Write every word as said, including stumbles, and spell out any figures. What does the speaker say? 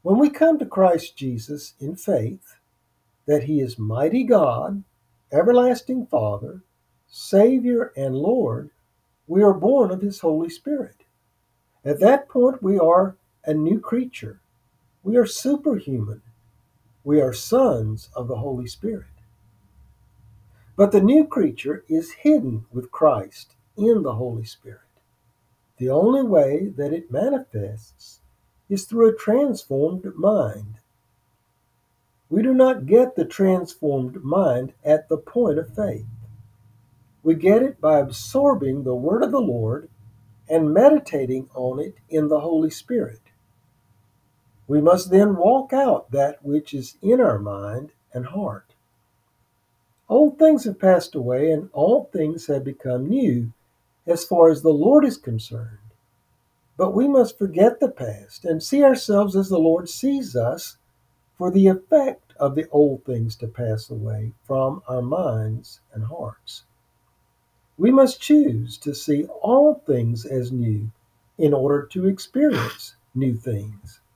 When we come to Christ Jesus in faith, that he is mighty God, everlasting Father, Savior, and Lord, we are born of his Holy Spirit. At that point, we are a new creature. We are superhuman. We are sons of the Holy Spirit. But the new creature is hidden with Christ in the Holy Spirit. The only way that it manifests is through a transformed mind. We do not get the transformed mind at the point of faith. We get it by absorbing the word of the Lord and meditating on it in the Holy Spirit. We must then walk out that which is in our mind and heart. Old things have passed away and all things have become new as far as the Lord is concerned. But we must forget the past and see ourselves as the Lord sees us, for the effect of the old things to pass away from our minds and hearts. We must choose to see all things as new in order to experience new things.